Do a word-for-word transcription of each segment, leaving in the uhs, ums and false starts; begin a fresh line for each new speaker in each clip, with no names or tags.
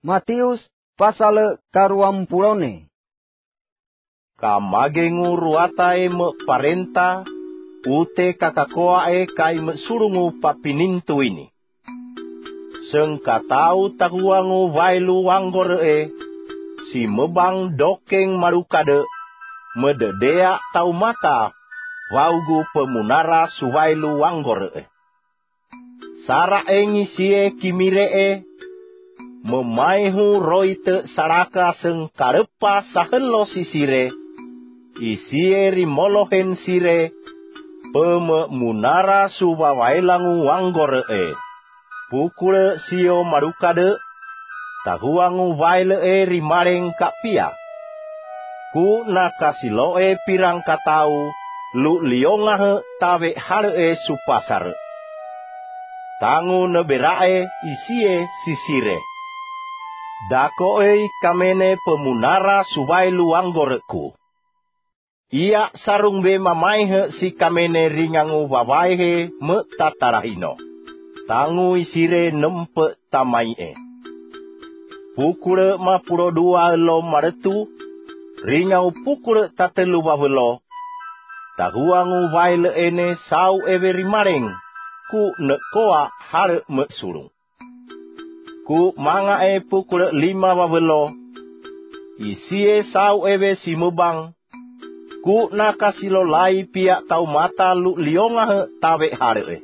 Matius pasal karuam pulone.
Kamagengu ruatae me parenta ute kakakoae kai me surungu papinintu ini. Sengkatau tahuangu vailu wanggore si mebang dokeng marukade mededea tau mata waugu pemunara suwailu wanggore. Sara engi sie kimiree memaihu roite saraka sengkarepa sahelo sisire isie rimolohen sire peme munara subawailangu wanggore. Pukule sio marukade tahuangu vaile e rimareng kapia. Ku nakasiloe pirang katau lu liongahe tawe hare e supasar. Tangu neberae isie sisire. Dakoe kamene pemunara subailu wanggoreku. Ia sarung be mamaihe si kamene ringangu wawaihe me tatarahino. Tangu isire nempe tamaie. Pukule ma puro dua lo maretu, ringau pukule tatelu wawelo. Tahuangu vaile ene sau ewe rimareng, ku nekoa hare me surung. Ku manga e pukule lima wawelo, isie sau ewe si mubang, ku nakasilo lai pia tau mata lu lionga tawe hare e.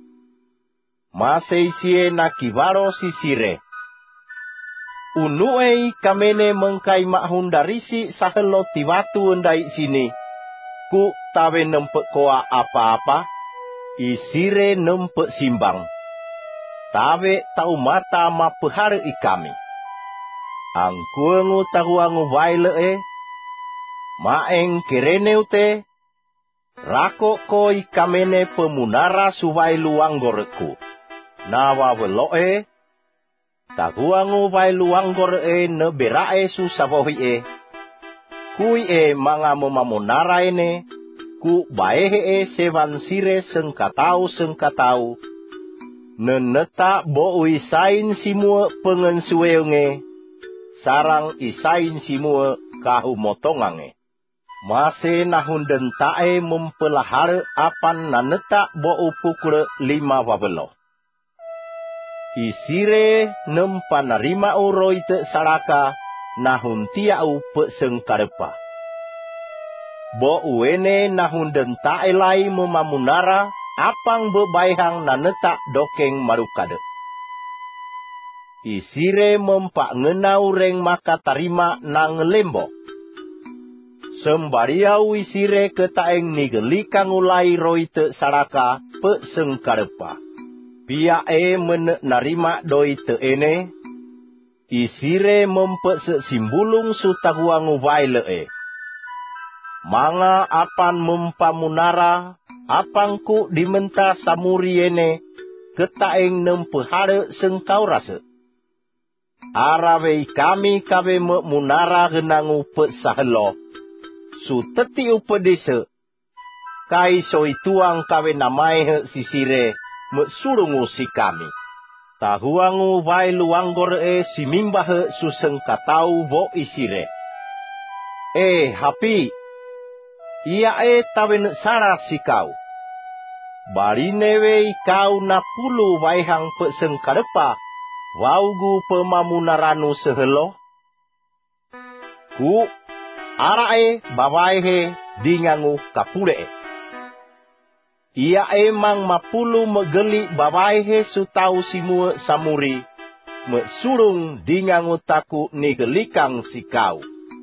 Mase isie nakibaro sisire. Unuei kamene mengkai mahun darisi sahelo tiwatu endai sini. Ku tawe nempek koa apa-apa, isire nempek simbang. Tawe tau mata mapehare ikami. Angkuengu tahuangu vaile e, maeng kereneute, rako koi kamene pemunara suwailu wanggoreku. Nawa veloe, tahuangu vailu wanggore ne berae susavohi e. Kui e manga memamonara ene, ku baehe e sevan sire sengkatau sengkatau. Neneta bo isain simua pengensueunge, sarang isain simua kahu motongange. Mase nahun dentae mempelahare apan naneta bo upukure lima wabelo. Isire nempa narima uroite saraka nahun tiau pe sengkarepa. Bo uene nahun dentae lai memamunara apang bebaihang naneta dokeng marukade. Isire mempak ngenau reng maka tarima nang lembo. Sembariau isire ketaeng nigelikang ulai roite saraka pe sengkarepa. Pia e men narima doite ene. Isire mempe sesimbulung sutahuangu vaile e. Manga apan mempamunara, apangku dimenta samuri ene, ketaeng nempehare sengkau rase. Arawei kami kawe me munara genangu pe sahelo, su teti upedise, kai soi tuang kawe namai sisire, me surungu si kami. Tahuangu vai luanggor e simimbah su sengkatau vo isire. Eh hapi, ia e tawen sara si kau. Barinewe kau na pulu waihang pe sengkarepa, waugu pemamunaranu sehelo. Ku arae bawaihe dingangu kapure. Ia emang mapulu megeli bawaihe sutau simua samuri, me surung dingangu taku nigelikang si kau.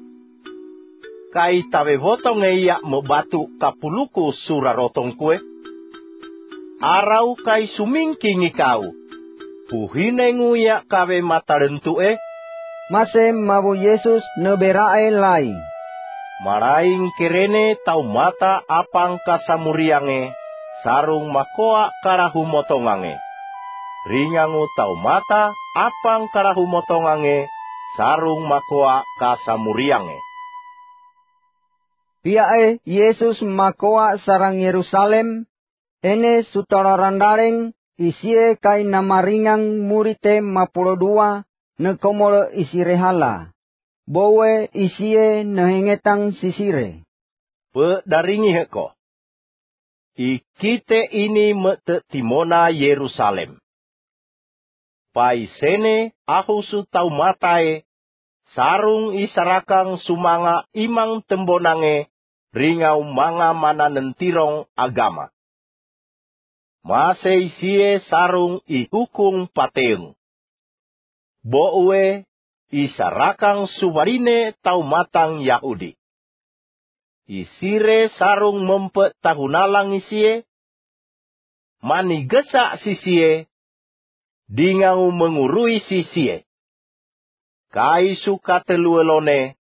Kai tawe votong ia mebatu kapuluku surarotong kue. Arau kai sumingkingi kau. Puhinengu ya kawe matarentu e.
Mase mabu Yesus neberae lai.
Maraing kerene tau mata apang kasamuriange. Sarung makoa karahu motongange. Ringangu tau mata apang karahu motongange. Sarung makoa kasamuriange.
Piae Yesus makoa sarang Yerusalem. Ene sutara randareng isie kai namaringang murite mapulo dua nekomole isire hala. Bowe isie nehengetang sisire.
Pe daringi heko. Ikite ini mete timona Yerusalem. Pai sene ahu su tau matae, sarung isarakang sumanga imang tembonange, ringau manga mana nentirong agama. Mase isie sarung ihukung pateung. Boue isarakang subarine tau matang Yahudi. Isire sarung mempet tahunalang isie, mani gesak sisie, dingau mengurui sisie. Kai suka teluelone,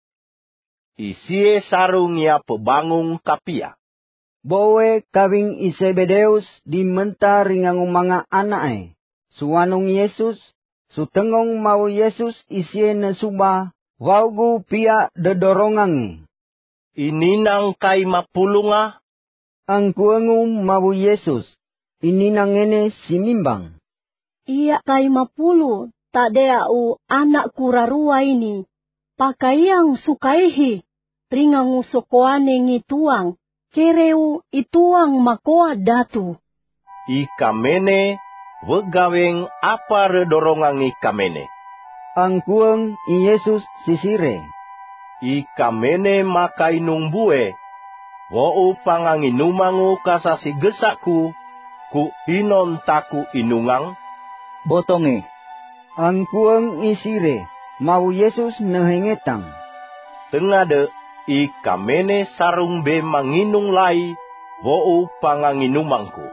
isie sarung ya pebangung kapia.
Bowe kawing Isebedeus dimenta ringangu mga anae. Suwanong Yesus, sutengong mau Yesus isie nesuba, waugu pia dedorongangi.
Ininang kai mapulunga,
ang kuengu mau Yesus, ininang ene simimbang.
Iya kai mapulu, tadea u anak kurarua ini, pakaiang sukaihi, ringangu sokoane ngituang, kereu ituang makoa datu.
Ikamene, wegaweng apa redorongang ikamene.
Ang kueng i Yesus sisire.
Ikamene makai nungbue, wo upangang inumangu kasasi gesakku, ku inon taku inungang,
botonge. Ang kueng isire, mau Yesus nehengetang.
Tengade, ikamene sarung be manginung lai, wo upangang inumangku.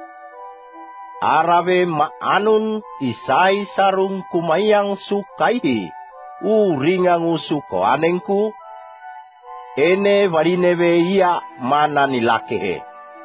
Arabe maanun isai sarung kumayang sukaihi, u ringangu sukoanengku, ene warinebe ia mana nilakehe.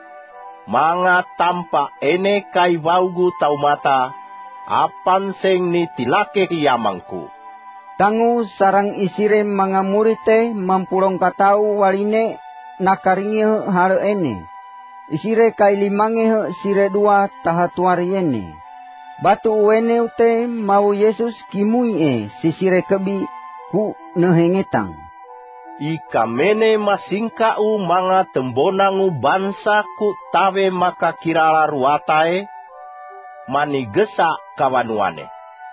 Manga tampa ene kai waugu tau mata, apan seng ni tilakehi yamangku.
Tangu sarang isire mga murite mampurong katau warine nakaringi haro ene. Isire kai limange sire dua tahatuari ene. Batu uene ute mau Yesus kimui e sisire kebi ku nehengetang.
Ikamene masingkau mga tembonangu bansa ku tawe maka kirala ruatae, mani gesa kawanuane.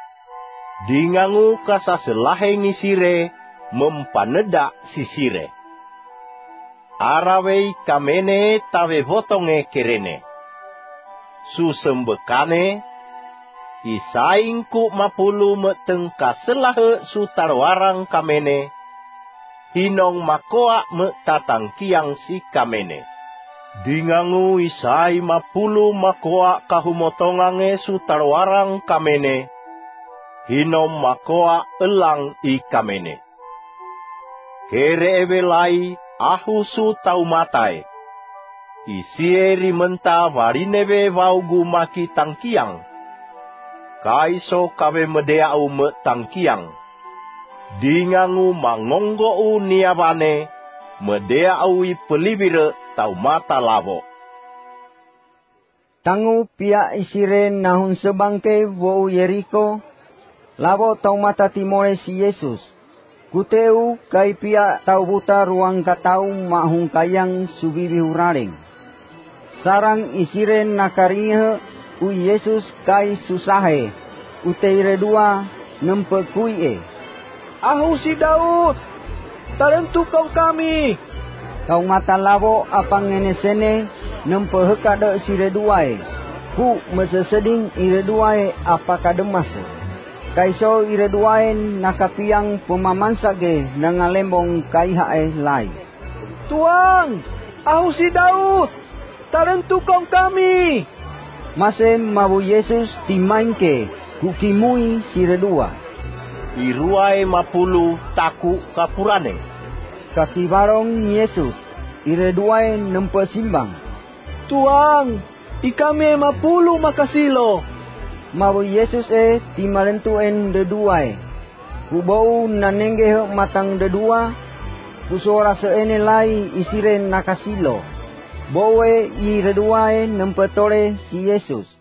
Dingangu kasaselahe ngisire, mempaneda sisire. Arawei kamene tawe votonge kerene. Susembekane, isaingku mapulu meteng kaselahe sutarwarang kamene, hinong makoa me tatang kiang si kamene. Dingangu isai mapulu makoa kahumotongange sutarwarang kamene, hinom makoa elang i kamene. Kere ebelai ahu su tau matai. Isieri menta warinebe waugu maki tangkiang. Kaiso kawe medeau me tangkiang. Dingangu mangonggo u niabane, medea awi pelibire tau mata lavo.
Tangu pia isire nahun sebangke wo Yeriko, lavo tau mata timore si Yesus. Kuteu kai pia tau buta ruang katau mahung kayang subibi huraring. Sarang isire nakaringe u Yesus kai susahe, uteire dua nempekui e.
Ahu si Daud, talentu kau kami.
Kau mata lavo apang ngene sene nempehekade sire duae. Ku meseseding ire duae apaka demase. Kaiso ire duae nakapiang pemamansage nangalembong kaihae lai.
Tuang, ahu si Daud, talentu kau kami.
Mase mabu Yesus timainke kukimui sire dua.
Iruae mapulu taku kapurane.
Kakibarong Yesus, ire duae nempesimbang.
Tuang, ikame mapulu makasilo.
Mabu Yesus e timalentuen deduae. Kubau nanengge matang dedua, kusora seene lai isire nakasilo. Bowe ire duae nempetore si Yesus.